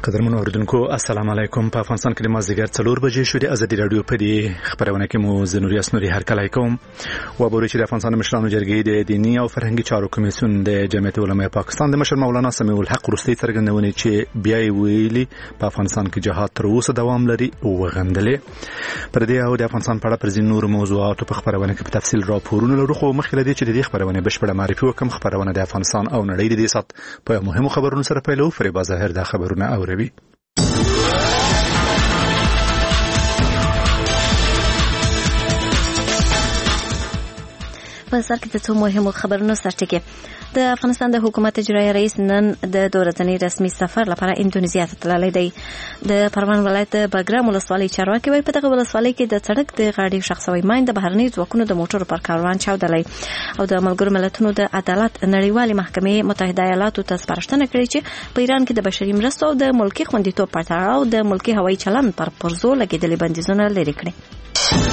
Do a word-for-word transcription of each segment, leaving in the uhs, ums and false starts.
قدرمنو اوریدونکو السلام علیکم. په افغانستان کې د مازدیګر څلور بجې شو. د ازادي رادیو په دې خبرونه کې مو زنوري اسنوري هرکلی کوم. و بوري چې د افغانستان مشرانو جرګې د دینی او فرهنګي چارو کمیسیون د جمعیت علماء پاکستان د مشر مولانا سمیع الحق روستي څرګندونې چې بیا ویلي په افغانستان کې جهاد تر اوسه دوام لري او غندلې. پر دې او د افغانستان په اړه پر ځینو نور موضوعاتو په خبرونه کې په تفصیل راپورونه لرو. خو مخکې لدی چې د دې خبرونه بشپړه معرفي وکم. خبرونه د افغانستان او نړۍ د دې سات په مهمو خبرونو سره پیلو. فریبا ظاهر د خبرونه اوروي. په سر کې د څو مهمو خبرونو سرټکی. د افغانستان د حکومت اجرایي رئیس نن د دوه ورځني رسمي سفر لپاره اندونیزیا ته تللی دی. د پروان ولایت بګرام ولسوالۍ چارواکي وایي په دغه ولسوالۍ کې د سړک د غاړې ښخ شوی ماین د بهرني ځواکونو د موټرو پر کاروان چاودلی او د ملګرو ملتونو د عدالت نړیوالې محکمې متحده ایالاتو ته سپارښتنه کړې چې په ایران کې د بشري مرستو او د ملکي خوندیتوب په تړاو د ملکي هوایي چلند پر پرزو لګېدلي بندیزونه لرې کړي.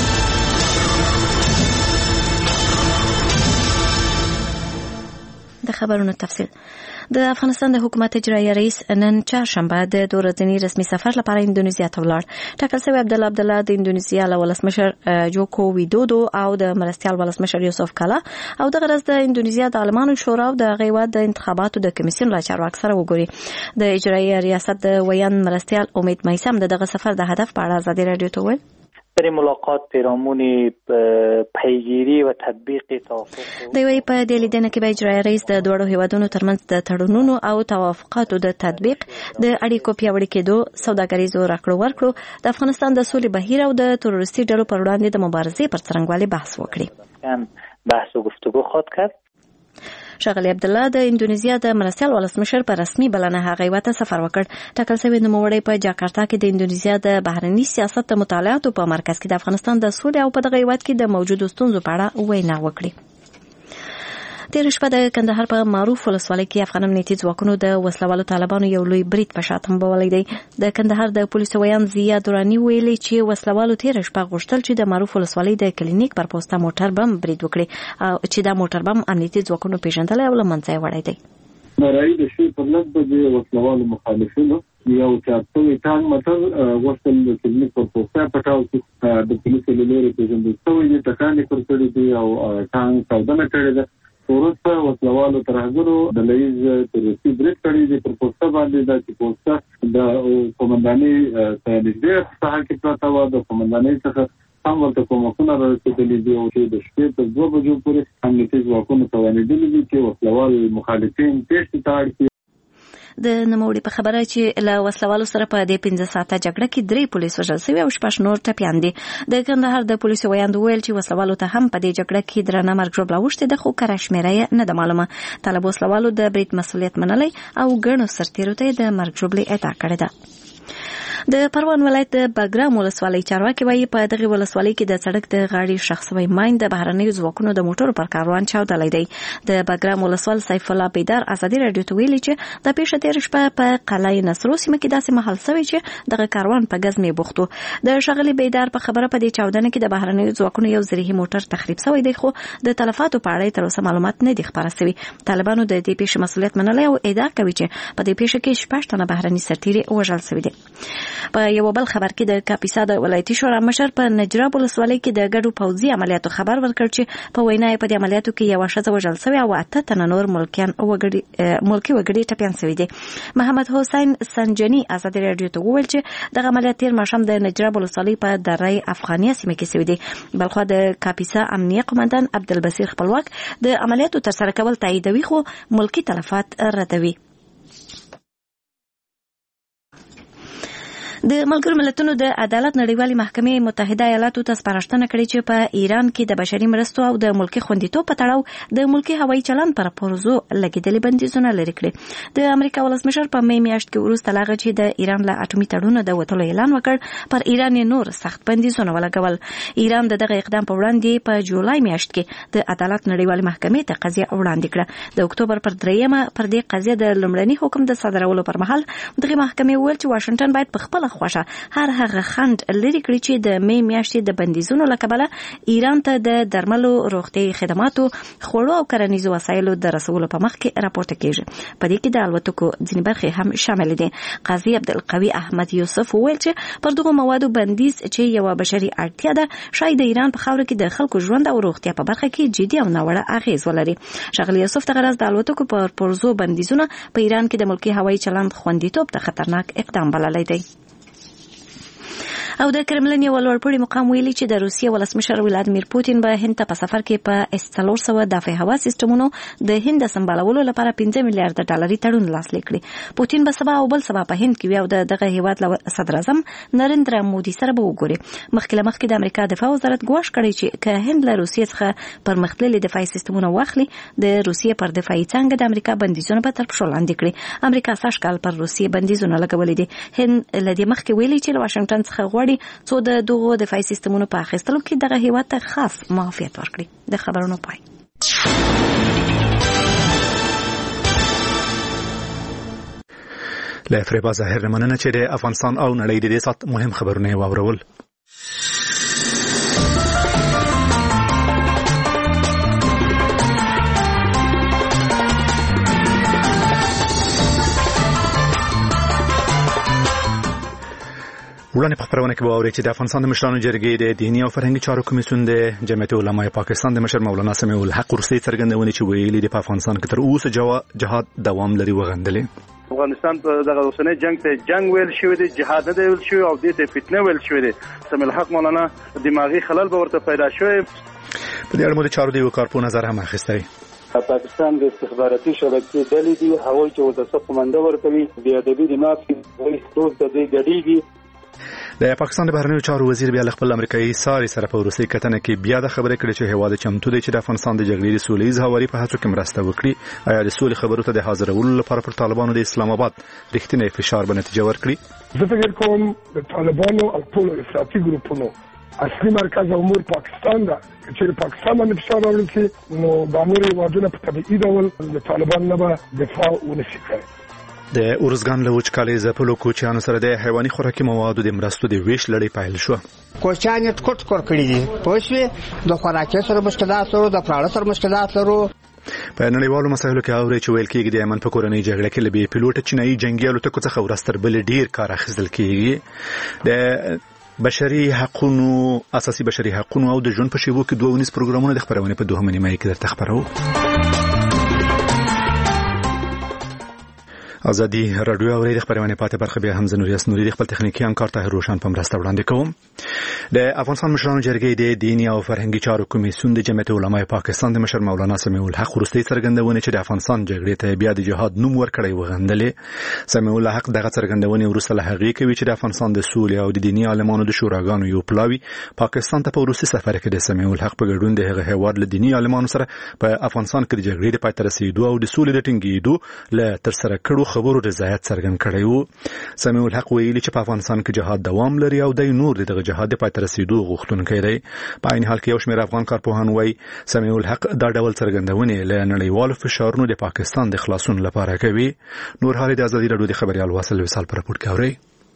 د خبرونو تفصیل. د افغانستان د حکومت اجرایي رئیس نن چهارشنبه د دوه ورځني رسمي سفر لپاره اندونیزیا ته ولاړ. ټاکل شوی عبدالله عبدالله د اندونیزیا له ولسمشر جوکو ویدودو او د مرستیال ولسمشر یوسف کالا او دغه ورځ د اندونیزیا د عالمانو شورا او د هغې هیواد د انتخاباتو د کمیسیون له چارواکو سره وګوري. د اجرایي ریاست د ویان مرستیال امید میثم د دغه سفر د هدف په اړه ازادي رادیو ته وویل. در ملاقات پیرامون پیگیری و تطبیق توافق دی وی په دې لیدنه کې به اجرایي رئیس د دوړو هیوادونو ترمنځ د تړونونو او توافقاتو د تطبیق د اړیکو پیاوړي کېدو، سوداګریزو راکړو ورکړو، د افغانستان د سولې بهیر او د تروریستي ډلو پر وړاندې د مبارزې پر څرنګوالي بحث وکړي. بحث و گفتگو خواهد کرد. ښاغلی عبدالله د اندونیزیا د مرستیال ولسمشر په رسمي بلنه هغه هیواد ته سفر وکړ. ټاکل شوی نوموړی په جاکارتا کې د اندونیزیا د بهرني سیاست د مطالعاتو په مرکز کې د افغانستان د سولې او په دغه هیواد کې د موجودو ستونزو په اړه وینا وکړي. تېره شپه د کندهار په معروف ولسوالۍ کې افغان امنیتي ځواکونو د وسلوالو طالبانو یو لوی برید په شا تنبولی دی. د کندهار د پولیسو ویان ضیا دوراني ویلي چې وسلوالو تېره شپه غوښتل چې د معروف ولسوالۍ د کلینیک پر پوسته موټر بم برید وکړي او چې دا موټر بم امنیتي ځواکونو پیژندلی او له منځه یې وړی دی. نارایي د شپې پر لس بجې وسلوالو مخالفینو یو چارسوی ټانک موټر غوښتل د کلینیک پر پوسته پټاو کړي. د پولیسو له لورې پیژندل شوی دی ټکان یې پر کړی دی او ټانک چاودنه کړې ده. وروسته وسلوالو ترهګرو د لیز تروریستي برید کړی دی پر پوسته باندې. دا چې پوسته د قومندانۍ ته نږدې ساحه کې پرته وه. د قومندانۍ څخه هم ورته کومکونه رارسېدلي دي او چې د شپې تر دوه بجو پورې امنیتي ځواکونو توانېدلي دي چې وسلوال مخالفین تېښتې ته اړ کړي. د نوموړي په خبره چې له وسلوالو سره په دې پنځه ساعته جګړه کې درې پولیس وژل شوي او شپږ نور ټپیان دي. د کندهار د پولیسو ویاند وویل چې وسلوالو ته هم په دې جګړه کې درنه مرګ ژوبله اوښتې ده، خو کره شمېره یې نه ده معلومه. طالب وسلوالو د برید مسؤلیت منلی او ګڼو سرتیرو ته یې د مرګ ژوبلې ادعا کړې ده. د پروان ولایت د بګرام ولسوالۍ چارواکي وایي په دغه ولسوالۍ کې د سړک د غاړې ښخ شوی ماین د بهرنیو ځواکونو د موټرو پر کاروان چاودلی دی. د بګرام ولسوال سیف الله بیدار ازادي راډیو ته ویلي چې د پیښه تېره شپه په قلعه نصرو سیمه کې داسې مهال شوی چې دغه کاروان په ګزمې بوخت و. د ښاغلي بیدار په خبره په دې چاودنه کې د بهرنیو ځواکونو یو زرهي موټر تخریب شوی دی، خو د تلفاتو په اړه تر اوسه معلومات نه دي خپاره شوي. طالبانو د دې پیښې مسؤلیت منلی او ادعا کوي چې په دې پیښه کې شپږ تنه بهرني سرتیري وژل شوي دي. په یو بل خبر کې د کاپیسا د ولایتي شورا مشر په نجراب ولسوالۍ کې د ګډو پوځي عملیاتو خبر ورکړ چې په وینا یې په دې عملیاتو کې یوه ښځه وژل شوې او اته تنه نور ملکیان وګړي ملکي وګړي ټپیان شوي دي. محمد حسین سنجني ازادي راډیو ته وویل چې دغه عملیات تېر ماښام د نجراب ولسوالۍ په دره افغانیه سیمه کې شوي دي. بلخوا د کاپیسا امنیه قومندان عبدالبصیر خپلواک د عملیاتو ترسره کول تاییدوي خو ملکي تلفات ردوي. د ملګرو ملتونو د عدالت نړیوالې محکمې متحده ایالاتو ته سپارښتنه کړې چې په ایران کې د بشري مرستو او د ملکي خوندیتوب په تړاو د ملکي هوایي چلند پر پرزو لګېدلي بندیزونه لرې کړي. د امریکا ولسمشر په مې میاشت کې وروسته له هغه چې د ایران له اټومي تړونه د وتلو اعلان وکړ پر ایران یې نور سخت بندیزونه ولګول. ایران د دغه اقدام په وړاندې په جولای میاشت کې د عدالت نړیوالې محکمې ته قضیه وړاندې کړه. د اکتوبر پر دریمه پر دې قضیه د لومړني حکم د صادرولو پر مهال دغه محکمې وویل چې واشنګټن باید په خپل کومه خوښه هر هغه خند لري کړی چې د می میاشتې د بندیزونو له کبله ایران ته د درملو روغتي خدماتو خوړو او کرنیزو وسایلو د رسولو په مخ کې راپورته کیږي. په دې کې د الوتکو ځینې برخې هم شامل دي. قاضي عبدالقوي احمد یوسف وویل چې پر دغه موادو بندیز چې یو بشري اړتیا ده شاید د ایران په خاور کې د خلکو ژوند او روغتیا په برخه کې جدي او ناوړه اغیز ولري. ښاغلي یوسف ته غرض د الوتکو پر پرزو بندیزونه په ایران کې د ملکي هوایي چلند خوندیتوب ته خطرناک اقدام بللی دی. او د کرملین یو لوړپوړي مقام ویلي چې د روسیې ولسمشر ولادیمیر پوتین به هند ته په سفر کې په اس څلور سوه دفاعي هوا سیستمونو د هند سمبالولو لپاره پنځه میلیارډ ډالري تړون لاسلیک کړي. پوتین به سبا او بل سبا په هند کې وي او دغه هیواد صدر اعظم نریندرا مودي سره به وګوري. مخکې له مخکې د امریکا دفاع وزارت ګواښ کړی چې که هند له روسیې څخه پرمختللي دفاعي سیستمونه واخلي د روسیې پر دفاعي څانګه د امریکا بندیزونه به تر پښو لاندې کړي. امریکا سږ کال پر روسیې بندیزونه لګولي دي. هند له دې مخکې ویلي چې له واشنگټن څخه غواړي څو د دغه دفاعي سیستمونو په اخیستلو کې دغه هیواد ته خاص معافیت ورکړي. د خبرونو پای. له فریبا ظاهر مننه چې د افغانستان او نړۍ د دې سات مهم خبرونه واورول. وړاندې په خبرونه کې واوري چې د افغانستان د مشرانو جرګې د دیني او فرهنګي چارو کمیسیون د جمعیت علماء پاکستان د مشر مولانا سمیع الحق وروستۍ څرګندونې چې ویلي د افغانستان کې تر اوسه جهاد دوام لري وغندلې. افغانستان په دغه اوسنۍ جنگ ته جنگ ویل شوی دی، جهاد نه دی ویل شوی او دې ته فتنه ویل شوی دی. سمیع الحق مولانا دماغي خلل به ورته پیدا شوی. په دې اړه مو د چارو د وکړ په نظر هم اخیستی. پاکستان د استخباراتي شبکې ډلې دي هوایي چې ورته قومنده ورکوي بې ادبي د مافي وایي ټول د دې ګډېږي. د پاکستان د بهرنیو چارو وزیر بیا خپل امریکایي ساري سره په روسي کتنه کې بیا د خبرې کړې چې هواد چمتو دی چې د افغانستان د جګړې د سولې ځواري په هڅو کې مرسته وکړي. آیا د سولې خبرو ته د حاضرولو لپاره پر طالبانو د اسلام آباد رښتینی فشار به نتیجه ورکړي؟ زه فکر کوم د طالبانو او ټولو افراطي ګروپونو اصلي مرکز امور پاکستان ده چې پاکستان باندې فشار راوړي نو د امور هیوادونو په طبيعي ډول د طالبان نه به دفاع ونشي کوي. د اورزګان له وچکالۍ ځپلو کوچیانو سره د حیواني خوراکي موادو د مرستو د ویش لړۍ پیل شو. کوچیان یې ټکټ کور کړی دي پوښوي د خوراکي سره مشکلات لرو د پراړه سره مشکلات لرو. په نړیوالو مسایلو کې اوري چې ویل کېږي د یمن په کورنۍ جګړه کې لبي پیلوټ چینایي جنگي الوتکو څخه ورستر بل ډیر کار اخیستل کېږي. د بشري حقوقو اساسي بشري حقوقو او د ژوند په شیبو کې دوه ونیس پروګرامونه د خبرونه په دوه نیمه کې درته خبرو. ازادي رادیو او د خبرونه پاتې برخه بیا هم زنوري اسنوري د خپل تخنیکی انکار ته روشن په مرسته وړاندې کوم. د افغانستان مشرانو جرګې د دیني او فرهنګي چارو کمیسیون د جمعیت علماء پاکستان د مشر مولانا سمیع الحق وروستۍ څرګندونه چې د افغانستان جګړې ته بیا د جهاد نوم ورکړی وغندلې. سمیع الحق دغه څرګندونه وروسته له هغې کوي چې د افغانستان د سولې او د دیني عالمانو د شوراګانو یو پلاوی پاکستان ته په وروستي سفر کې د سمیع الحق په ګډون د هغه هیواد له دیني عالمانو سره په افغانستان کې د جګړې د پای ته رسیدو او د سولې د ټینګېدو له ترسره کړو خبرو رضایت څرګند کړی وو. سمیع الحق ویلي چې په افغانستان کې جهاد دوام لري او د نور دغه جهاد د پای ته رسیدو غوښتونکی دی. په عین حال کې یو شمېر افغان کارپوهان وایي سمیع الحق دا ډول څرګندونې له نړیوالو فشارونو د پاکستان د خلاصون لپاره کوي. نور حال د ازادي رادیو د خبريال واصل وصال پر راپور کوي.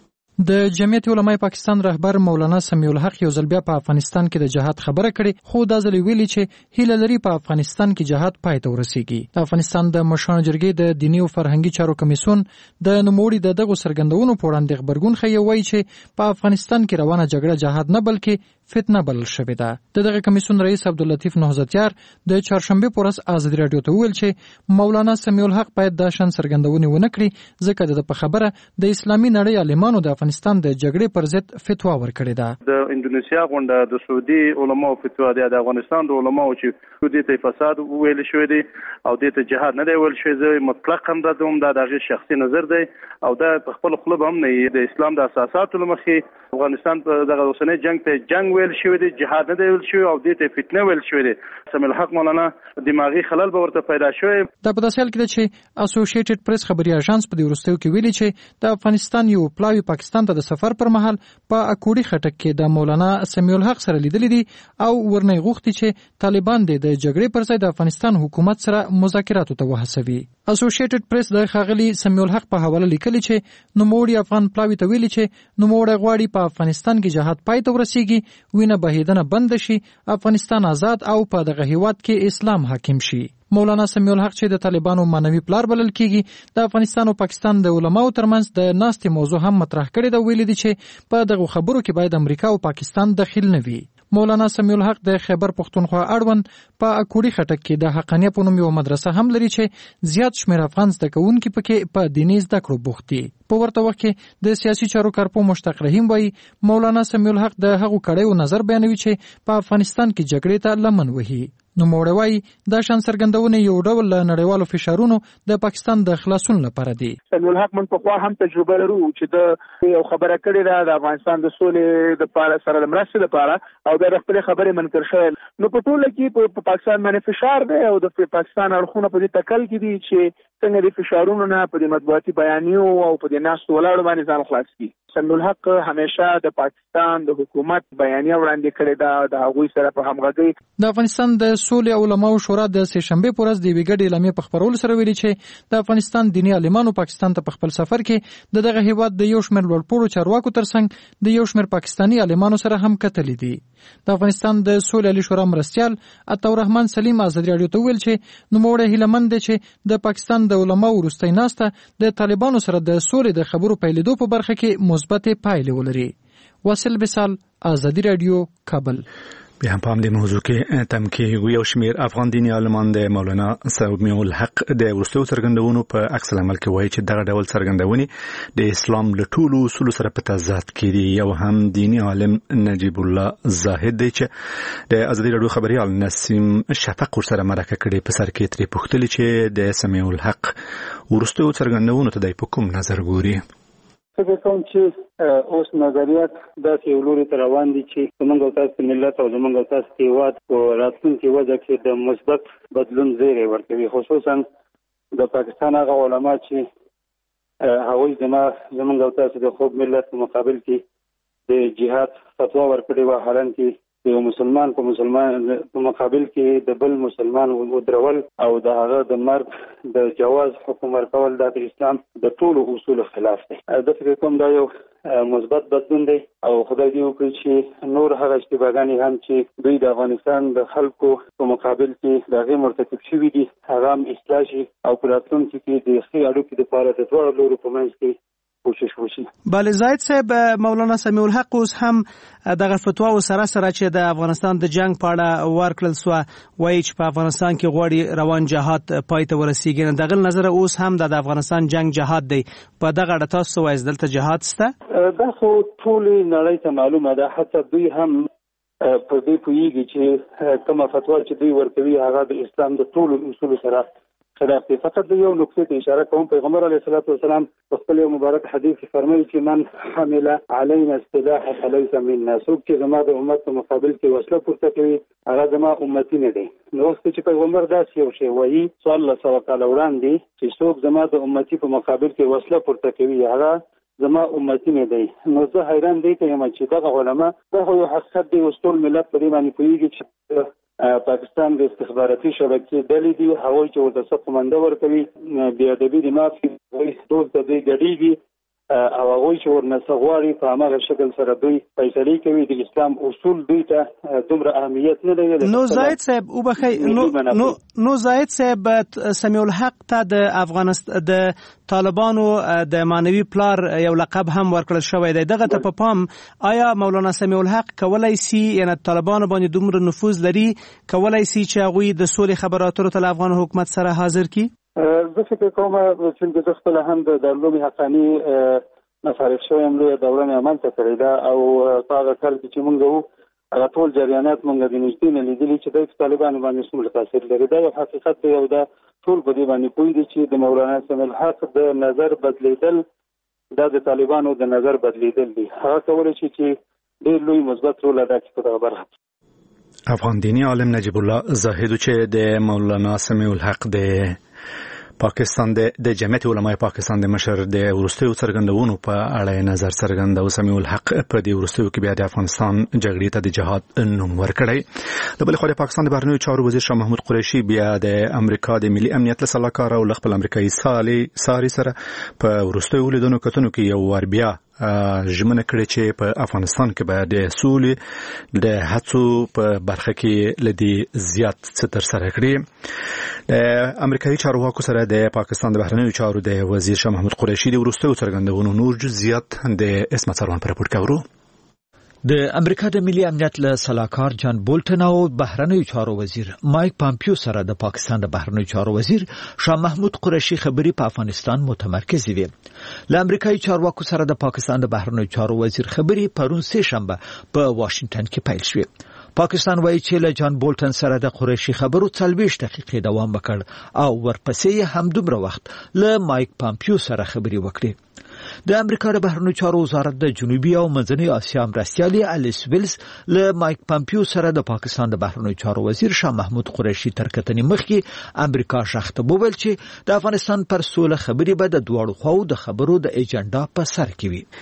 د جمعیت علماء پاکستان رهبر مولانا سمیع الحق یو ځل بیا په افغانستان کې د جهاد خبره کړې خو دا ځل ویلي چې هیله لري په افغانستان کې جهاد پای ته ورسیږي. د افغانستان د مشرانو جرګې د دیني او فرهنګي چارو کمیسیون د نوموړي د دغه څرګندونو په وړاندې خبرګون ښیي وایي چې په افغانستان کې روانه جګړه جهاد نه بلکې فتنه بلل شوې ده. دغه کمیسیون رئیس عبداللطیف نهضتیار د چهارشنبه پر ورځ ازادي رادیو ته ویل چې مولانا سمیع الحق باید د شان څرګندونې ونه کړي ځکه د په خبره د اسلامي نړۍ عالمانو د افغانستان د جګړې پر ضد فتوا ورکړې ده. د انډونیسیا غونډه د سعودي علماو فتوا ده د افغانستان د علماو چې سعودي ته فساد ویل شوی دی او د ته جهاد نه دی ویل شوی دی مطلق هم د دوم د دغه شخصي نظر دی او د خپل خپل هم نه د اسلام د اساساتو لمخې افغانستان په دغه اوسنۍ جنگ ته جنگ ویل شوی دی جهاد نه دی ویل شوی او د ته فتنه ویل شوی دی. سمیع الحق مولانا دماغي خلل به ورته پیدا شوی. د په داسې حال کې چې اسوسییټډ پریس خبري اژانس په دې وروستیو کې ویلي چې د افغانستان یو پلاوی پاکستان ته د سفر پر مهال په اکوړي خټک کې د مولانا سمیع الحق سره لیدلې دي او ورنه غوښتي چې طالبان د جګړې پر ځای د افغانستان حکومت سره مذاکرات ته وهڅوي. اسوسییټډ پریس د ښاغلي سمیع الحق په حواله لیکلي چې نوموړي افغان پلاوي ته ویلي چې نوموړی غواړي په افغانستان کې جهاد پای ته ورسیږي، وینه بهیدنه بند شي، افغانستان آزاد او په دغه هیواد کې اسلام حاکم شي. مولانا سمیع الحق چې د طالبانو معنوي پلار بلل کیږي، د افغانستان او پاکستان د علماو ترمنځ د ناستې موضوع هم مطرح کړې ده. ویلي دي چې په دغه خبرو کې باید امریکا او پاکستان دخیل نه وي. مولانا سمیع الحق د خیبر پښتونخوا اړوند په اکوړي خټک کې د حقانیه په نوم یو مدرسه هم لري چې زیات شمېر افغان زده کوونکي پکې په دیني زده کړو بوخت دي. په ورته وخت کې د سیاسي چارو کارپو مشتاق رحیم وایي مولانا سمیع الحق د هغو کړیو نظر بیانوي چې په افغانستان کې جګړې ته لمن وهي. نو موړی وایي دا شان څرګندونه یو ډول له نړیوالو فشارونو د پاکستان د خلاصون لپاره دی. سمیع الحق من په خوا هم تجربه لرو چې د یو خبره کړې ده د افغانستان د سولې د پاره سره د مرستې لپاره او د خپل خبرې منکر شوی. نو په ټوله کې په پاکستان باندې فشار دی او د پاکستان اړخونه په دې تکل کې دي چې څنګه د فشارونو نه په دې مطبوعاتي بیانیو او په دې ناستو ولاړو باندې ځان خلاص کړي. سمیع الحق همیشه د پاکستان د حکومت بیانیه وړاندې کړې ده د هغوی سره په همغږۍ. د افغانستان د سولې او علماو شورا د سه شنبه پر ورځ د ویګړې اعلامیه په خبرولو سره ویلي چې د افغانستان دیني عالمانو پاکستان ته په خپل سفر کې د دغه هیواد د یو شمېر لوړپوړو چارواکو ترڅنګ د یو شمېر پاکستاني عالمانو سره هم کتلې دي. د افغانستان د سولې علی شورا مرستیال عطاالرحمن سلیم ازادي راډیو ته ویل چې نوموړی هیلهمند دی چې د پاکستان د علماو وروستۍ ناسته د طالبانو سره د سولې د خبرو پیلېدو په برخه کې مثبت پایلې ولري. واصل بسال، ازادي راډیو، کابل. بیا هم په همدې موضوع کې تم کې یو شمېر افغان دیني عالمان د مولانا سمیع الحق د وروستیو څرګندونو په عکس العمل کې وایي چې دغه ډول څرګندونې د اسلام له ټولو اصولو سره په تضاد کې دي. یو هم دیني عالم نجیب الله زاهد دی چې د ازادي راډیو خبريال نسیم شفق ورسره مرکه کړې په سر کې ترې پوښتلي چې د سمیع الحق وروستیو څرګندونو ته د په کوم نظر ګوري. فکر کوم چې اوس نظریات داسې یو لوري ته روان دي چې زموږ او تاسو ملت او زموږ او تاسو هیواد په راتلونکي وضع کې د مثبت بدلون زیری ورکوي، خصوصا د پاکستان هغه علما چې هغوی زموږ او تاسو د خوب ملت په مقابل کې د جهاد فتوا ورکړې وه، حالان کې د یو مسلمان په مسلمان په مقابل کې د بل مسلمان ودرول او د هغه د مرګ د جواز حکم ورکول د اسلام د ټولو اصولو خلاف دی. د فکر کوم دا یو مثبت بدلون دی او خدای دې وکړي چې نور هغه اشتباهګانې هم چې دوی د افغانستان د خلکو په مقابل کې د هغې مرتکب شوي دي هغه هم اصلاح شي او په راتلونکي کې د ښې اړیکې لپاره د دواړو لورو په منځ کې کوشش وشي. بله زاید صاحب، مولانا سمیع الحق اوس هم دغه فتوا و سره سره چې د افغانستان د جنگ په اړه ورکړل سوه، وایي چې په افغانستان کې غواړي روان جهاد پای ته ورسیږي. نه دغه نظر اوس هم د افغانستان جنگ جهاد دی. په دغه اړه تاسو وایي دلته جهاد شته؟ دا خو ټولې نړۍ ته معلومه ده، حتی دوی هم په دې پوهېږي چې کومه فتوا چې دوی ورکوي هغه د اسلام د ټولو اصولو سره خلاف دی. فقط د یو نقطې ته اشاره کوم، پیغمبر علیه الصلاة والسلام په خپل یو مبارک حدیث کې فرمایي چې من حمل علینا السلاح فلیس منا، څوک چې زما د امت په مقابل کې وسله پورته کوي هغه زما امتی نه دی. نو وخت چې پیغمبر داسې یو شی وایي صلی الله علیه وسلم وړاندې چې څوک زما د امتی په مقابل کې وسله پورته کوي هغه زما امتی نه دی، نو زه حیران دی ته یم چې دغه علما دا خو یو حقیقت دی، اوس ټول ملت په دې باندې پوهېږي چې پاکستان د استخباراتي شبکې ډلې دي، هغوی چې ورته څه قومنده ورکوي، بې ادبي د معاف هغوی ټول ته دوی ګډېږي او هغوی چې ورنه څه غواړي په هماغه شکل سره دوی فیصلې کوي. د اسلام اصول دوی ته دومره اهمیت نه لري. نو زاید صاحب وبخښئ، نو نو زاید صاحب سمیع الحق ته د افغانستان د طالبانو د معنوي پلار یو لقب هم ورکړل شوی دی. دغه ته په پام آیا مولانا سمیع الحق کولای سي، یعنی طالبانو باندې دومره نفوذ لري، کولای سي چې هغوی د سولې خبرو اترو ته له افغان حکومت سره حاضر کړي؟ زه فکر کوم چې زه خپله هم د دارالعلوم حقاني مصارف شوی یم، لویه دوره مې عملته کړې ده او په هغه کال کې چې مونږ وو هغه ټول جریانات مونږ د نږدې نه لیدلي چې دوی په طالبانو باندې څومره تاثیر لري. دا یو حقیقت دی او دا ټول په دې باندې پوه دي چې د مولانا سمیع الحق د نظر بدلیدل دا د طالبانو د نظر بدلیدل دي. هغه کولی شي چې ډېر لوی مثبت رول ادا کړي په دغه برخه. افغان دیني عالم نجیب الله زاهد چې د مولانا سمیع الحق د پاکستان د جمعیت علماء پاکستان د مشر د ورستیو څرګندونو په اړه نظر څرګندو سمیع الحق په دې ورستیو کې بیا د افغانستان جګړې ته د جهاد نوم ورکړی. د بل خوا د پاکستان د بهرنیو چارو وزیر شاه محمود قریشي بیا د امریکا د ملي امنیت له سلاکار او خپل امریکایي ساري سره په ورستیو لیدنو کتنو کې یو ور بیا ژمنه کړې چې په افغانستان کې به د سولې د هڅو په برخه کې لدی زیات څه تر سره کړي. د امریکایي چارواکو سره د پاکستان د بهرنیو چارو د وزیر شاه محمود قریشي د ورستیو څرګندونو نور جزئیات د اسمت سروان پر رپورټ کاورو. د امریکا د ملي امنیت له سلاکار جان بولټن او بهرنیو چارو وزیر مایک پامپیو سره د پاکستان د بهرنیو چارو وزیر شاه محمود قریشي خبري په افغانستان متمرکز وي. له امریکایي چارواکو سره د پاکستان د بهرنیو چارو وزیر خبري پرون سه شنبه په واشنگټن کې پیل شوې. پاکستان وایي چې له جان بولټن سره د قریشي خبرو څلوېښت دقیقې دوام وکړ او ورپسې هم دومره وخت له مایک پامپیو سره خبري وکړي. د امریکا د بهرنیو چارو وزارت د جنوبي او منځنۍ اسیا مرستیالي الیس ویلز له مایک پامپیو سره د پاکستان د بهرنیو چارو وزیر شاه محمود قریشي تر کتنې مخکې امریکا شخته وویل چې د افغانستان پر سوله خبري به د دواړو خواو د خبرو د ایجنډا په سر کې وي.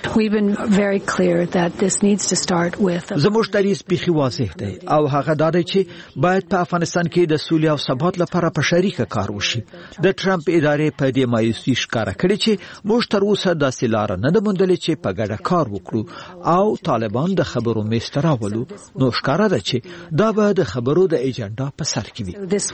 زموږ دریځ بیخي واضح دی او هغه دا دی چې باید په افغانستان کې د سولې او ثبات لپاره په شریکه کار وشي. د ټرمپ ادارې په دې مایوسي ښکاره کړې چې موږ تر اوسه د لاره نه ده موندلې چې په ګډه کار وکړو او طالبان د خبرو میز ته راولو. نو ښکاره ده چې دا به د خبرو د ایجنډا په سر کې وي.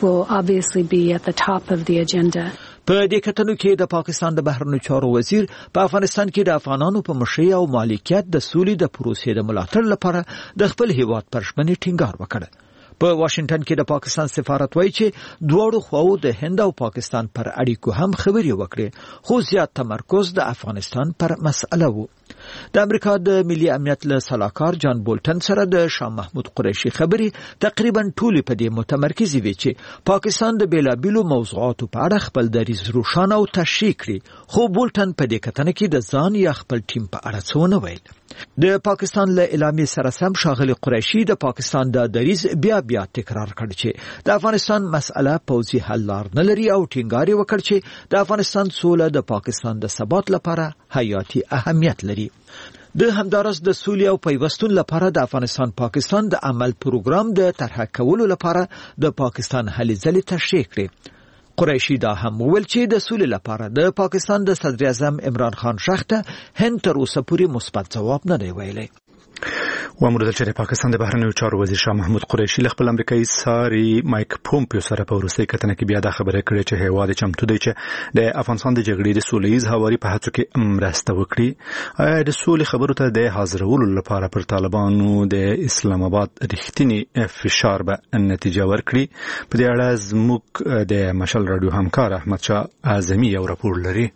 په دې کتنو کې د پاکستان د بهرنیو چارو وزیر په افغانستان کې د افغانانو په مشرۍ او مالکیت د سولې د پروسې د ملاتړ لپاره د خپل هیواد پر ژمنې ټینګار وکړ. په واشنگټن کې د پاکستان سفارت وایي چې دواړو خواو د هند او پاکستان پر اړیکو هم خبرې وکړې خو زیات تمرکز د افغانستان پر مسأله وو. د امریکا د ملي امنیت له سلاکار جان بولټن سره د شاه محمود قریشي خبرې تقریبا ټولې په دې متمرکز وي چې پاکستان د بیلابیلو موضوعاتو په اړه خپل دریځ روښانه او تشریح کړي. خو بولټن په دې کتنه کې د ځان یا خپل ټیم په اړه څه ونه ویل. د پاکستان له اعلامیې سره سم ښاغلي قریشي د پاکستان د دریځ بیا بیا تکرار کړ چې د افغانستان مسأله پوځي حل لار نه لري او ټینګار وکړ چې د افغانستان سوله د پاکستان د ثبات لپاره حیاتي اهمیت لري. د همدارس د سولې او پیوستون لپاره د افغانستان پاکستان د عمل پروګرام د طرح کولو لپاره د پاکستان هلې ځلې تشریح کړې. قریشي دا هم وویل چې د سولې لپاره د پاکستان د صدر اعظم عمران خان شخته هند تر اوسه پورې مثبت ځواب نه دی ویلی. و امروز چې د پاکستان د بهرنیو چارو وزیر شاه محمود قریشي له خپل امریکایي ساري مایک پومپیو سره په وروستۍ کتنه کې بیا دا خبره کړې چې هیواد چمتو دی چې د افغانستان د جګړې د سولهییز هواري په هڅو کې مرسته وکړي. د سولې خبرو ته د حاضرولو لپاره پر طالبانو د اسلام آباد رښتینی فشار به نتیجه ورکړي. په دې اړه زموږ د مشال رادیو همکار احمد شاه اعظمي یو راپور لري.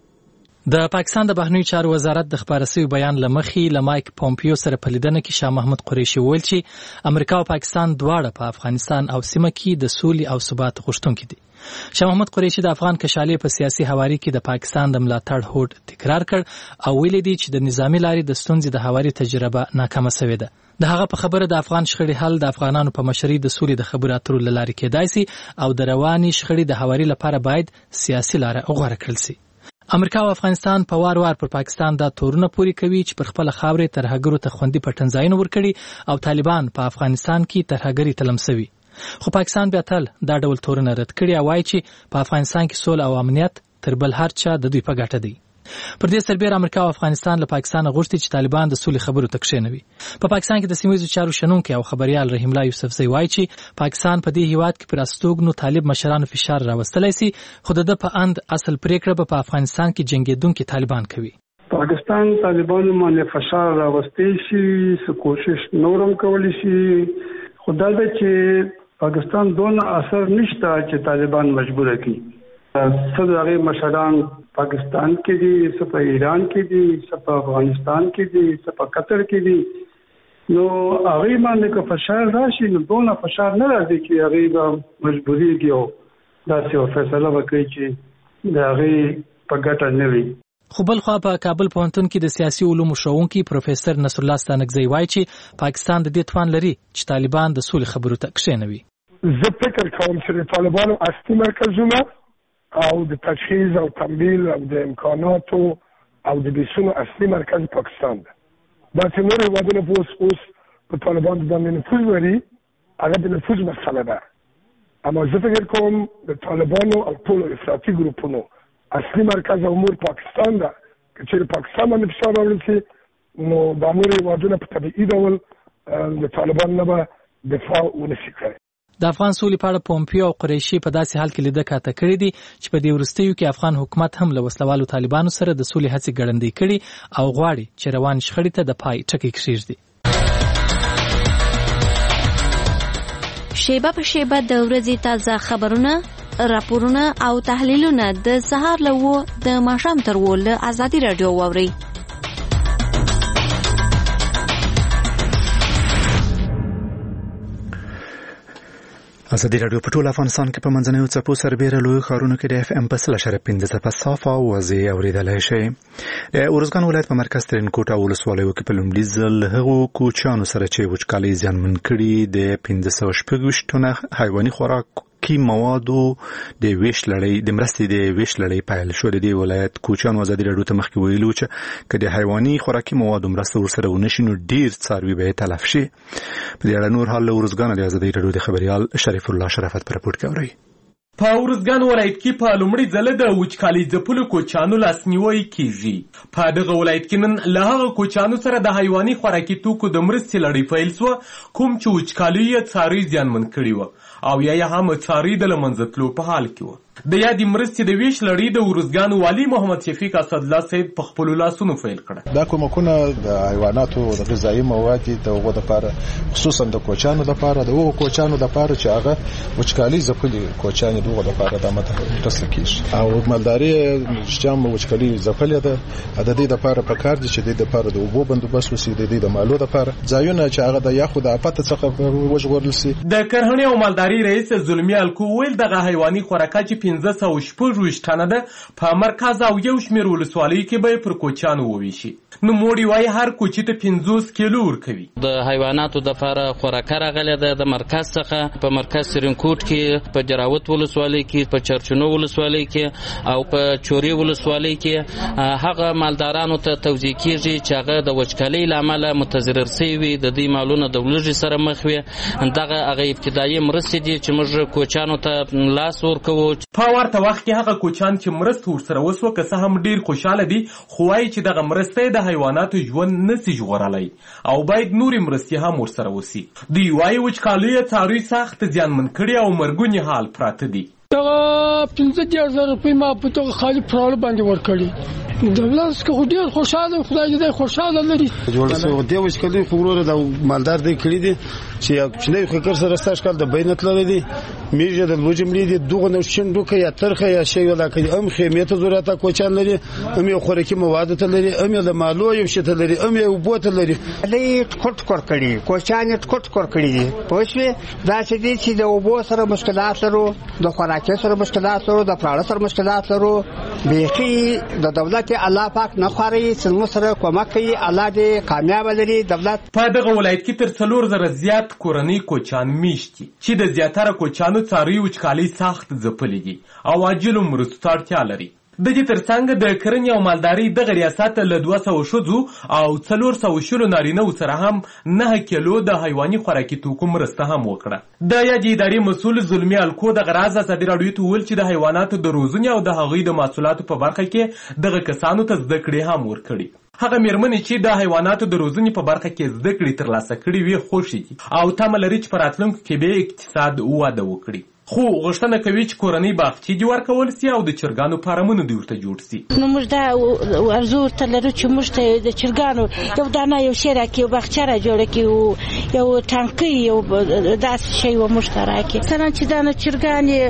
د پاکستان د بهرنیو چارو وزارت د خبر رسوي بیان لمخې له مایک پومپیو سره په لیدنه کې شاه محمود قریشي وویل چې امریکا او پاکستان دواړه په افغانستان او سیمه کې د سولې او ثبات غوښتونکي دي. شاه محمود قریشي د افغان کشالې په سیاسي هواري کې د پاکستان د ملاتړ هوډ تکرار کړ او ویلي دي چې د نظامی لارې د ستونزې د هواري تجربه ناکامه شوې ده. د هغه په خبره د افغان شخړې حل د افغانانو په مشرۍ د سولې د خبرو اترو لارې کېدای شي او د رواني شخړې د هواري لپاره باید سیاسي لار غوړه کړل شي. امریکا او افغانستان په وار وار پر پاکستان دا تورونه پوری کوي چې پر خپل خاورې ترهګرو ته خوندي پټنځایونه ورکړي او طالبان په افغانستان کې ترهګری تلمسوي. خو پاکستان بیا تل دا ډول تورونه رد کړي او وایي چې په افغانستان کې سوله او امنیت تر بل هر چا د دوی په ګټه دی. پر دې سربېره امریکا او افغانستان له پاکستان غوښتي چې طالبان د سولې خبرو ته کښېنوي. په پاکستان کې د سیمه‌ییزو چارو شنونکي او خبريال رحیم الله یوسفزی وایي چې پاکستان په دې هیواد کې پر استوګنو طالب مشرانو فشار راوستلی سي خو د په اند اصل پریکړه په افغانستان کې جنگیدونکي طالبان کوي. پاکستان طالبانو باندې فشار راوستي شي څه کوشش نورم کولی شي خدای دې چې پاکستان دونه اثر نشته چې طالبان مجبور کړي. څه دغه مشران پاکستان کې دي څه په ایران کې دي څه په افغانستان کې دي څه په قطر کې دي نو هغه باندې که فشار راشي نو دونه فشار نه راځي چې هغه به مجبوري کیو دا څه فیصله وکړي چې دا هغه په ګټه نه وي. خو بل خو په کابل پوهنتون کې د سیاسي علومو ښوونکي پروفیسور نصر الله ستانکزی وایي چې پاکستان د دې توان لري چې طالبان د سولې خبرو ته کښېنوي. زه فکر کوم چې طالبانو اصلي مرکزونه او د تجهیز او تمویل او د امکاناتو او د بیسونو اصلي مرکز پاکستان ده. دا چې نور هیوادونه به اوس اوس په طالبانو باندې نفوذ لري، هغه د نفوذ مسله ده. اما زه فکر کوم د طالبانو او ټولو افراطي ګروپونو اصلي مرکز امور پاکستان ده. که چېرې پاکستان باندې فشار راوړل شي نو دا نور هیوادونه په طبیعي ډول د طالبانو نه به دفاع ونشي کولی. د افغان سولې په اړه پومپیو او قریشي په داسې حال کې لیده کاته کړي دي چې په دې وروستیو کې افغان حکومت هم له وسلوالو طالبانو سره د سولې هڅې ګړندۍ کړي او غواړي چې روان شخړې ته د پای ټکی کېږدي. شیبه په شیبه د ورځې تازه خبرونه، راپورونه او تحلیلونه د سهار له وو د ماښام تر وو له ازادي راډیو واورئ. ازادي راډیو په ټول افغانستان کې په منځنیو څپو سربېره لوی ښارونو کې د اف ام په سل اشاریه پنځه څپه صافه اوازې اورېدلی شئ. د ارزګان ولایت په مرکز ترینکوټ او ولسوالیو کې په لومړي ځل هغو کوچیانو سره چې وچکالۍ زیانمن کړي د پنځه سوه شپږ ویشت ټنه حیواني خوراک کی موادو د ویش لړۍ د مرستې د ویش لړۍ پیل شو. د دې ولایت کوچیانو ازادي راډیو ته مخکې ویلو چې که د حیواني خوراکي موادو مرسته ورسره ونشي نو ډیر څاروي به یې تلف شي. په دې اړه نور حال له ارزګانه د ازادي راډیو د خبریال شریف الله شرافت په راپور کې اورئ. په ارزګان ولایت کې په لومړي ځل د وچکالۍ ځپلو کوچیانو لاسنیوی کیږي. په دغه ولایت کې نن له هغه کوچیانو سره د حیواني خوراکي توکو د مرستې لړۍ پیل سوه کوم چې وچکالۍ یې څاروي زیانمن کړي وه او یا یې هم څاروي د له منځه تلو په حال کې وه. د یادې مرستې د ویش لړۍ د ارزګان والي محمد شفیق اسدالله صاحب په خپلو لاسونو پیل کړه. دا کومکونه د حیواناتو د غذایي موادو د هغو دپاره خصوصا د کوچیانو دپاره د هغو کوچیانو دپاره چې هغه وچکالۍ ځپلي کوچیان د هغو دپاره دا مرسته کېږي او مالداري رښتیا هم وچکالۍ ځپلې ده. د دې دپاره پکار دي چې د دې دپاره د اوبو بندوبست وشي، د دې د مالو دپاره ځایونه چې هغه د یخو د افت څخه وژغورل شي. د کرهڼې او مالداري رئیس زلمي الکو ویل دغه حیواني خوراکه چې پنځه سوه شپږ ویشت ټنه ده په مرکز او یو شمېر ولسوالیو کې به یې پر کوچیانو وویشي. نوموړي وایي هر کوچي ته پنځوس کیلو ورکوي. د حیواناتو دپاره خوراکه راغلې ده د مرکز څخه. په مرکز ترینکوټ کې، په جراوت ولسوالۍ کې، په چرچونو ولسوالۍ کې او په چوري ولسوالۍ کې هغه مالدارانو ته توزیع کېږي چې هغه د وچکالۍ له امله متضرر شوي وي، د دوی مالونه د لوږې سره مخ وي. دغه هغه ابتدایي مرستې دي چې موږ کوچیانو ته لاس ورکوو. په ورته وخت کې هغه کوچیان چې مرسته ورسره وسوه که څه هم ډېر خوشحاله دي خو وایي چې دغه مرسته د حیواناتو ژوند نسي ژغورلی او باید نورې مرستې هم ورسره وسي. دوی وایي وچکالۍ یې څاروي سخت زیانمن کړي او مرګوني حال پراته دي. دغه پنځه دېرش زره روپۍ ما په دغه خالي پراړه باندې ورکړي. دولت که خو ډېر خوشحاله خدای دې خوشحاله لري. جوړه شوې دې وچکالۍ خو وروره د مالدار دی کړي دي چې یو کوچنی خکر سره ستاسو کال د بینت لري دي میږي د لوجې ملي دي دغه نو شندوکه یا ترخه یا شی ولا کوي ام خیمه ته ضرورت کوچان لري ام یو خوراکي مواد ته لري ام د مالو یو شته لري ام یو بوت لري. لې ټکټ کور کړي کوچان ټکټ کور کړي دي پوښوي دا چې دي چې د اوبو سره مشکلات لرو، د خوراکي سره مشکلات لرو، د پراړه سره مشکلات لرو. بیخي د دولت الله پاک نه خوري چې سره کومک کوي. الله دې کامیاب لري دولت. په دغه ولایت کې تر څلور زره زیات کورنۍ کوچان میشتي چې د زیاتره کوچانو څاروي وچکالۍ سخت ځپلي دي او عاجلو مرستو ته اړتیا لري. د دې ترڅنګ د کرنې او مالدارۍ دغه ریاست له دوه سوه ښځو او څلور سوه شلو نارینهو سره هم نهه کیلو د حیواني خوراکي توکو مرسته هم وکړه. د یادې ادارې مسؤل زلمي الکو دغه راز ازادي راډیو ته وویل چې د حیواناتو د روزنې او د هغوی د محصولاتو په برخه کې دغه کسانو ته زده کړې هم ورکړي. هغه میرمنې چې د حیواناتو د روزنې په برخه کې زده کړې ترلاسه کړي وي خوښې دي او تمه لري چې په راتلونکو کې به اقتصاد وده وکړي. خو غوښتنه کوي چې کورنۍ باغچې دې ورکول سي او د چرګانو فارمونه دې ورته جوړ سي. نو موږ دا ارزو ورته لرو چې موږ ته د چرګانو یو دانه یو شی راکړي، یو باغچه را جوړه کړي، یو ټانکۍ یو داسې شی و موږ ته راکړي. څرنګه چې دا نو چرګانې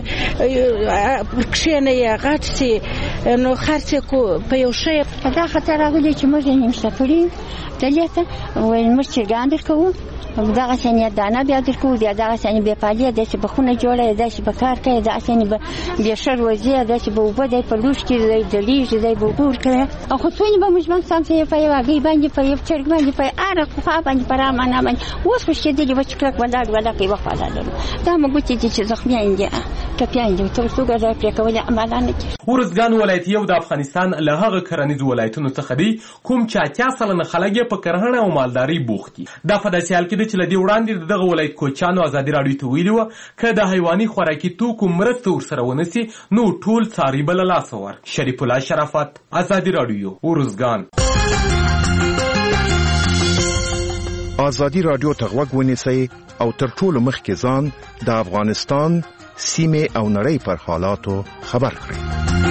کښېنه یې غټ سي نو خرڅ یې کو په یو شی. په دا خاطر راغلي چې موږ یې نېمشته کړي دلې ته ویل موږ چرګان درکوو دغه څنګه دانه بیا درکو بیا دغه څنګه به پالي د څه بخونه جوړه د څه بکار کوي د څنګه به بیا شر وځي د څه به وبد په لوش کې د دلیج د به ور کړه او خو څونی به مجمن سم څه په یو غي باندې په یو چرګ باندې په اره خو باندې پر امانه باندې اوس په شته دی چې کلک ولاړ ولا کوي وخت ولاړ دا موږ چې چې زخمي اندي ټپیان دي تر څو ګرځي پرې کولای عمل نه کوي. ورزګان ولایت یو د افغانستان له هغه کرنیز ولایتونو څخه دی کوم چې اتیا سلنه خلک په کرهڼه او مالداري بوخت دي. دا په داسې حال کې دی چې له دې وړاندې دغه ولایت کوچانو ازادي راډیو ته ویلي وه که د حیواني خوراکي توکو مرسته ورسره ونسي نو ټول څاري به له لاسه ورکړي. شریف الله شرافت، ازادي راډیو، ورزګان. ازادي راډیو ته غوږ ونیسئ او تر ټولو مخکې ځان د افغانستان سیمې او نړۍ پر حالاتو خبر کړئ.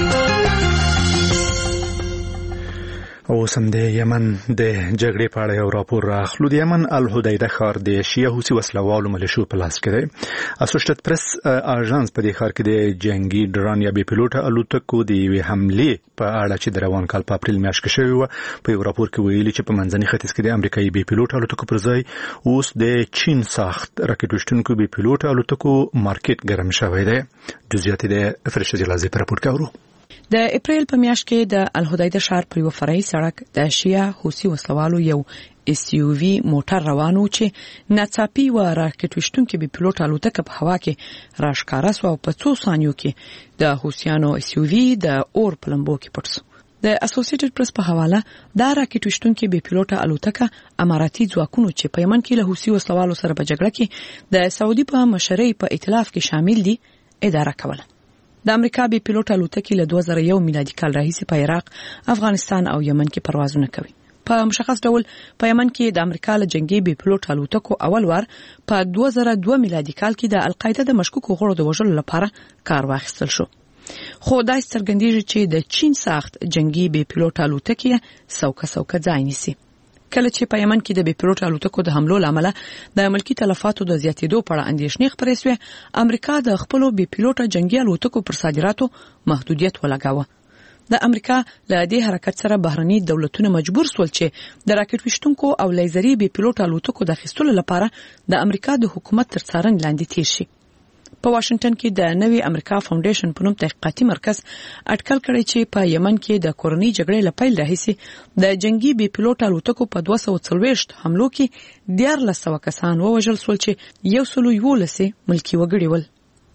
اوس هم د یمن د جګړې په اړه یو راپور راخلو. د یمن الحدیده ښار د شیعه حوثي وسلوالو ملیشو په لاس کې دی. اسوشیټډ پریس اژانس په دې ښار کې د جنگي ډرون یا بې پیلوټه الوتکو د یوې حملې په اړه چې د روان کال په اپریل میاشت کې شوې وه په یو راپور کې ویلي چې په منځني ختیځ کې د امریکایي بې پیلوټه الوتکو پر ځای اوس د چین ساخت راکټ ویشتونکو بې پیلوټه الوتکو مارکیټ ګرم شوی دی. جزئیات د فرشته جلازي په راپور کې اورو. د اپریل په میاشت کې د الحدیده ښار پر یو فرعي سړک د شیعه حوثي وسلوالو یو اس یو وی موټر روانو چې ناڅاپي و راکټ ویشتونکو بې پیلوټه الوتکه په هوا کې راښکاره سو او په څو ثانیو کې د حوثیانو اس یو وی د اور په لمبو کې پټ سو. د اسوسییټډ پریس په حواله دا راکټ ویشتونکو بې پیلوټه الوتکه اماراتي ځواکونو چې په یمن کې له حوثي وسلوالو سره په جګړه کې د سعودي په مشرۍ په ائتلاف کې شامل دي اداره کوله. د امریکا بې پیلوټه الوتکې له دوه زره یو میلادي کال راهیسې په عراق، افغانستان او یمن کې پروازونه کوي. په مشخص ډول په یمن کې د امریکا له جنگي بې پیلوټه الوتکو اول وار په دوه زره دوه میلادي کال کې د القاعده د مشکوکو غړو د وژلو لپاره کار واخیستل شو. خو دا څرګندېږي چې د چین ساخت جنگي بې پیلوټه الوتکې سوکه سوکه ځای نیسي. کله چې په یمن کې د بې پیلوټه الوتکو د حملو لامل د ملکی تلفاتو د زیاتېدو په اړه اندېښنې خپرې شوې، امریکا د خپل بې پیلوټه جنگي الوتکو پر صادراتو محدودیت ولګاوه. د امریکا له دې حرکت سره بهرني دولتونه مجبور سول چې د راکټ ویشتونکو او لیزري بې پیلوټه الوتکو د اخیستلو لپاره د امریکا د حکومت تر څارنې لاندې تیر شي. په واشنگټن کې د نوي امریکا فاونډیشن په نوم تحقیقاتي مرکز اټکل کړی چې په یمن کې د کورنۍ جګړې لپاره راهیسي د جنگي بې پیلوټه الوتکو په دوه سوه څلوېښت حملو کې دیارلس سوه کسان ووژل شول چې یو سل یولس ملکي وګړي ول.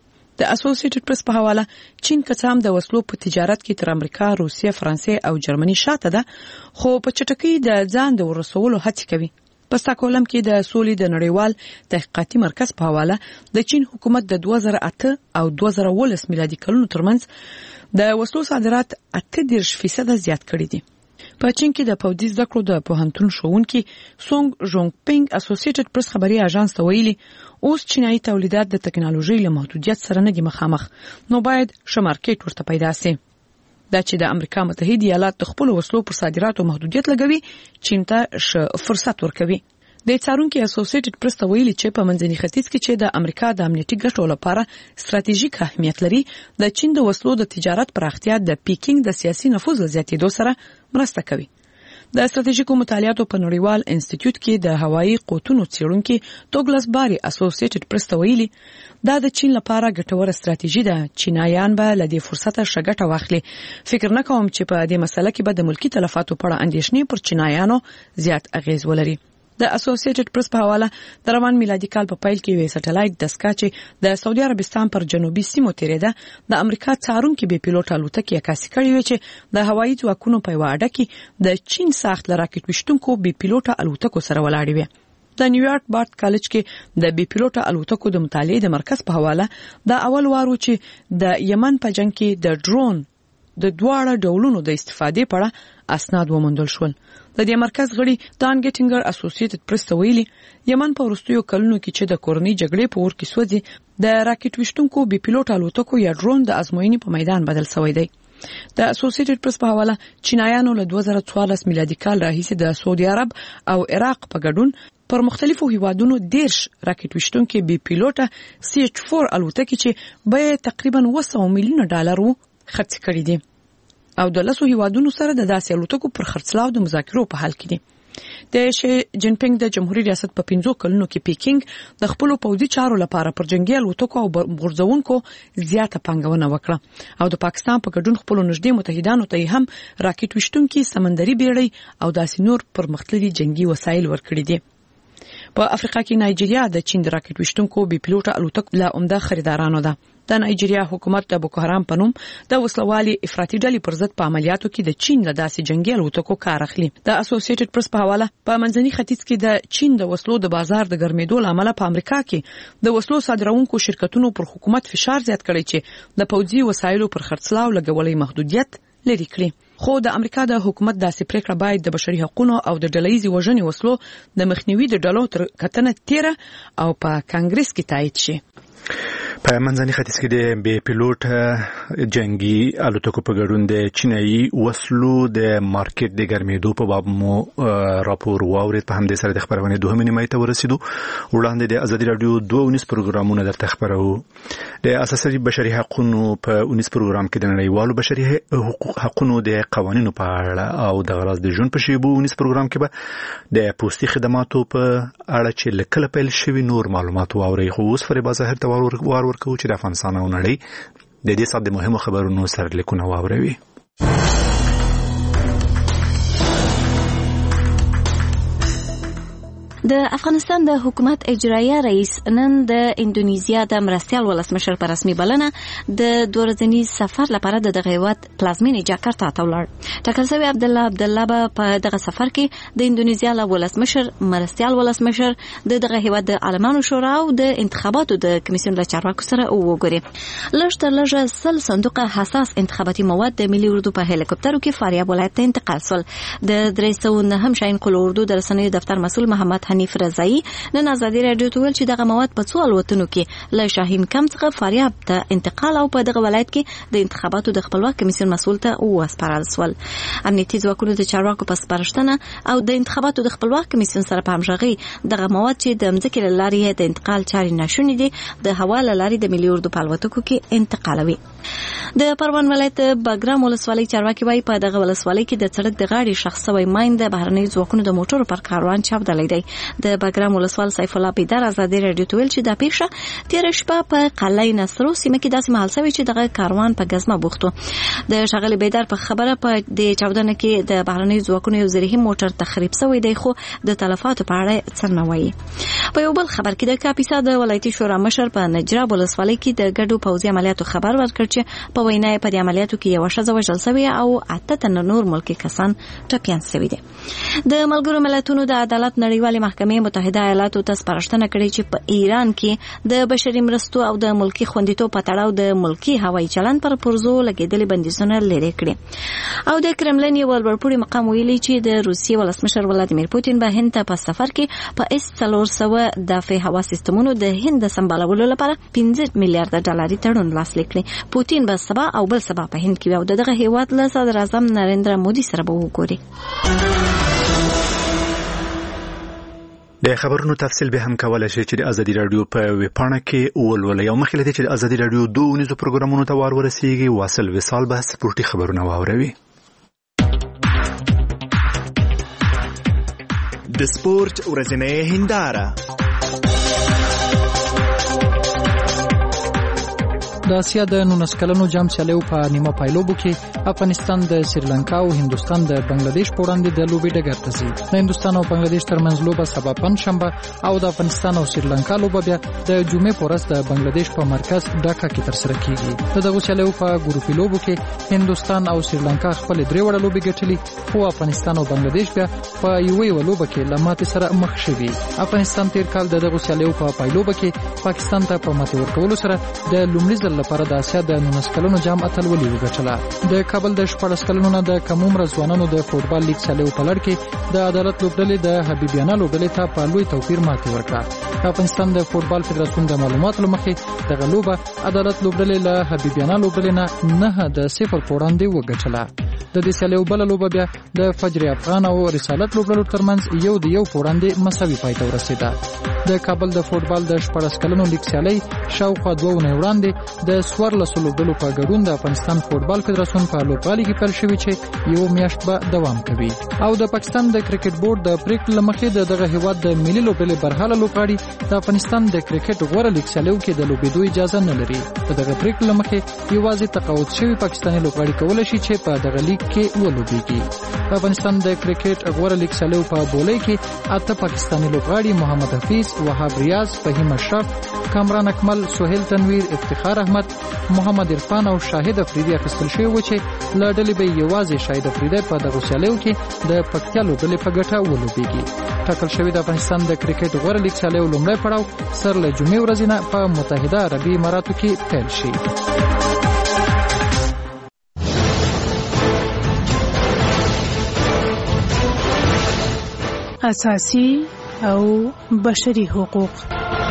د اسوسییټډ پریس په حواله چین که هم د وسلو په تجارت کې تر امریکا، روسیه، فرانسې او جرمني شاته ده، خو په چټکۍ د ځان د ورسولو هڅې کوي. په سټاکهولم کې د سولې د نړیوال تحقیقاتي مرکز په حواله د چین حکومت د دوه زره اته او دوه زره اوولس میلادي کلونو ترمنځ د وسلو صادرات اته دېرش فیصد زیات کړي دي. په چین کې د پوځي زده کړو د پوهنتون ښوونکي سونګ ژونګ پینګ اسوسییټډ پریس خبري اژانس ته ویلي اوس چینایي تولیدات د ټکنالوژي له محدودیت سره نه دي مخامخ، نو باید ښه مارکیټ ورته پیدا شي. دا چې د امریکا متحده ایالات د خپل وسلو پر صادراتو محدودیت لګوي، چین ته ښه فرصت ورکوي. د څارونکو اسوسییټډ پریس ته ویلي چې په منځني ختیځ کې چې د امریکا د امنیتي ګټو لپاره ستراتیژیک اهمیت لري، د چین د وسلو د تجارت پراختیا د پیکینګ د سیاسي نفوذ زیاتېدو سره مرسته کوي. د ستراتیژیکو مطالعاتو په نړیوال انسټیټیوټ کې د هوایي قوتونو څېړونکي توګلس باري اسوسییټډ پریس ته ویلي دا د چین لپاره ګټوره ستراتیژي ده. چینایان به له دې فرصته ښه ګټه واخلي. فکر نه کوم چې په دې مسله کې به د ملکی تلفاتو په اړه اندېښنې پر چینایانو زیات اغیز ولري. د اسوسییټډ پریس په حواله د روان میلادي کال په پیل کې یو سټلایټ دستګاه چې د سعودي عربستان پر جنوبي سیمو تیریده د امریکا څارونکو بې پیلوټه الوتکې عکاسي کړې وې چې د هوایي ځواکونو په یوه اډه کې د چین ساخت له راکټ ویشتونکو بې پیلوټه الوتکو سره ولاړې وې. د نیویارک بارت کالج کې د بې پیلوټه الوتکو د مطالعې د مرکز په حواله دا اول وارو چې د یمن په جنگ کې د ډرون د دواړه ډولونو د استفادې په اړه اسناد وموندل شول. د دې مرکز غړي دان ګټینګر اسوسییټډ پریس ته ویلي یمن په وروستیو کلونو کې چې د کورنۍ جګړې په اور کې سوځي د راکټ ویشتونکو بې پیلوټه الوتکو یا ډرون د ازموینې په میدان بدل شوی دی. د اسوسییټډ پریس په حواله چینایانو له دوه زره څوارلس میلادي کال راهیسې د سعودي عرب او عراق په ګډون پر مختلفو هیوادونو دیرش راکټ ویشتونکو بې پیلوټه سی ایچ فور الوتکې چې بیه تقریبا اوه سوه میلیونه ډالر خرڅ کړي دي او د لسو هیوادونو سره د داسې الوتکو پر خرڅلاو د مذاکرو په حال کې دي. د شي جین پینګ د جمهوریت ریاست په پنځو کلونو کې پیکینګ د خپل پوځي چارو لپاره پر جنگي الوتکو او غورځونکو زیاته پانګونه وکړه او د پاکستان په ګډون خپل نږدې متحدانو ته هم راکټ ویشتونکو سمندري بیړۍ او داسې نور پرمختللي جنگي وسایل ورکړي دي. په افریقا کې نایجیریا د چین د راکټ ویشتونکو بې پیلوټه الوتکو له عمده خریدارانو ده. د نایجیریا حکومت د بوکو حرام په نوم د وسلوالي افراطي ډلې پر ضد په عملیاتو کې د چین له داسې جنگي الوتکو کار اخلي. د اسوسییټډ پریس په حواله په منځني ختیځ کې د چین د وسلو د بازار د ګرمېدو لامل په امریکا کې د وسلو صادرونکو شرکتونو پر حکومت فشار زیات کړی چې د پوځي وسایلو پر خرڅلاو لګولې محدودیت لري کړی. خو د امریکا د حکومت داسې پریکړه باید د بشري حقوقو او د ډلهیزې وژنې وسلو د مخنیوي د ډلو تر کتنه تیره او په کانګرس کې تایید شي. په منځني ختیځ کې د بې پیلوټ جنگي الوتکو په ګډون د چینایي وسلو د مارکیټ د ګرمېدو په باب مو راپور واورید. په همدې سره د خبرونه دوه نیمه ته ورسېدو. وړاندې د ازادي رادیو دوه ونیس پروګرامونه درته خبرو. د اساسي بشري حقوقو په ونیس پروګرام کې د نړیوالو بشري حقوقو د قوانینو په اړه او د غراض د ژوند په شیبو ونیس پروګرام کې به د پوستي خدماتو په اړه چې لکه پیل شوی نور معلومات واوري. خو اوس فریبا ظاهر ته وار ورکو چې د افغانستان او نړۍ د دې څخه د مهمو خبرونو سره لیکونه واوروي. د افغانستان د حکومت اجرایه رئیس نن د اندونیزیا د مرستیال ولسمشر په رسمي بلنه د دوه ورځني سفر لپاره د دغه هیواد پلازمینې جاکارتا ته ولاړ. ټاکل شوی عبدالله عبدالله به په دغه سفر کې د اندونیزیا له ولسمشر، مرستیال ولسمشر، د دغه هیواد د عالمانو شورا او د انتخاباتو د کمیسیون له چارواکو سره وګوري. لږ تر لږه سل صندوقه حساس انتخاباتي مواد د ملي اردو په هلیکوپټرو کې فاریاب ولایت ته انتقال شول. د درې سوه نهم شاهین قل اردو د رسنیو دفتر مسؤل محمد حنیف رضایی نن ازادي رادیو ته ویل چې دغه مواد په څو الوتنو کې له شاهین کم څخه فاریاب ته انتقال او په دغه ولایت کې د انتخاباتو د خپلواک کمیسیون مسؤل ته وسپارل شول. امنیتي ځواکونو د چارواکو په سپارښتنه او د انتخاباتو د خپلواک کمیسیون سره په همغږي دغه مواد چې د مځکې له لارې د انتقال چارې ناشونې دي د هوا له لارې د ملي اردو په الوتکو کې انتقالوي. د پروان ولایت بګرام ولسوالۍ چارواکي وايي په دغه ولسوالۍ کې د سړک د غاړې شخص سوی ماین د بهرنۍ ځواکونو د موټرو پر کاروان چاودلی دی. د بګرام ولسوال سیف الله بیدار ازادي رادیو ته ویل چې دا پیښه تیر شپه په قلعه نصرو سیمه کې داسې محل شوی چې دغه کاروان په ګزمه بوختو. د شغل بیدار په خبره په د چاودنه کې د بهرنۍ ځواکونو یو زرهي موټر تخریب شوی دی خو د تلفاتو په اړه څه نه وایي. په یو بل خبر کې د کاپیسا د ولایتي شورا مشر په نجراب ولسوالۍ کې د ګډو پوځي عملیاتو خبر ورکړ چې په وینا په دې عملیاتو کې یو ښځه وژل شوې او اته تنه نور ملکي کسان ټپیان شوي دي. د ملګرو ملتونو د عدالت نړیوالې محکمې متحده ایالاتو ته سپارښتنه کړې چې په ایران کې د بشري مرستو او د ملکي خوندیتوب په تړاو د ملکي هوایي چلند پر پرزو لګېدلې بندیزونه لرې کړي. او د کرملین یو لوړپوړي مقام ویلي چې د روسیې ولسمشر ولادیمیر پوتین به هند ته په سفر کې په اس څلور سوه دافع هوا سیستمونو د هند د سمبالولو لپاره پنځه میلیارډ ډالري تړون لاسلیک کړي. پوتین به سبا او بل سبا په هند کې او دغه هیواد له صدر اعظم نریندرا مودي سره به وګوري. د خبرونو تفصیل به هم کولای شي چې د ازادي رادیو په ویبپاڼه کې ولولئ او مخکې لدې چې د ازادي رادیو دوه نيزو پروګرامونو ته وار ورسیږي واصل وصال به سپورتي خبرونه واوروي. د سپورت ورځنۍ هنداره د اسیا د نولس کلنو جام سیالیو په نیمه پایلوبو کې افغانستان د سریلانکا او هندستان د بنگلاديش په وړاندې د لوبې ډګر ته ځي. د هندستان او بنگلاديش ترمنځ لوبه سبا پنځشنبه او د افغانستان او سریلانکا لوبه بیا د جمعې په ورځ د بنگلاديش په مرکز ډاکا کې ترسره کیږي. د دغه سیالیو په ګروپي لوبو کې هندستان او سریلانکا خپل درې وړه لوبې ګټلې خو افغانستان او بنگلاديش بیا په یوې لوبه کې لماتې سره مخ شوي. افغانستان تیر کال د دغه سیالیو په پایلوبه کې پاکستان ته په ماتې ورکولو سره د لومړي لپاره د اسیا د نولس کلنو جام اتلولي وګټله. د کابل د شپږ کلنو نه د کم عمر ځوانانو د فوټبال لیګ سیالیو په لړ کې د عدالت لوبډلې د حبیبیانه لوبډلې ته په لوی توپیر ماتې ورکړه. افغانستان د فوټبال فدراسیون د معلوماتو لمخې دغه لوبه عدالت لوبډلې له حبیبیانه لوبډلې نه نه د صفر په وړاندې وګټله. د دې سیالیو بل لوبه بیا د فجر افغان او رسالت لوبډلو ترمنځ یو د یو په وړاندې مساوي پای ته ورسېده. د کابل د فوټبال د شپږ کلنو لیګ سیالي شاوخوا دوه ونې وړاندې د څوارلسو لوبډلو په ګډون د افغانستان فوټبال فدراسیون په لوبغالي کې پیل شوی چې یو میاشت به دوام کوي. او د پاکستان د کرکټ بورډ د پریکړې لمخې د دغه هیواد د ملي لوبډلې برحاله لوبغاړي د افغانستان د کرکټ غوړه لیګ سیالیو کې د لوبېدو اجازه نه لري. په دغه پریکړې لمخې یوازې تقاعد شوی پاکستاني لوبغاړي کولای شي چې په دغه لیګ لیګ کې ولوبېږي. په افغانستان د کرکټ غوړه لیګ سیالیو په بولۍ کې اته پاکستاني لوبغاړي محمد حفیظ، وهاب ریاض، فهیم اشرف، کامران اکمل، سہیل تنویر، افتخار احمد، محمد عرفان او شاهد افریدي اخیستل شوي و چې له ډلې به یوازې شاهد افریدي په دغو سیالیو کې د پکتیا لوبډلې په ګټه ولوبېږي. ټاکل شوی د افغانستان د کرکټ غوړه لیګ سیالیو لومړی پړاو سر له جمعې ورځې نه په متحده عربي اماراتو کې پیل شي. اساسي او بشري حقوق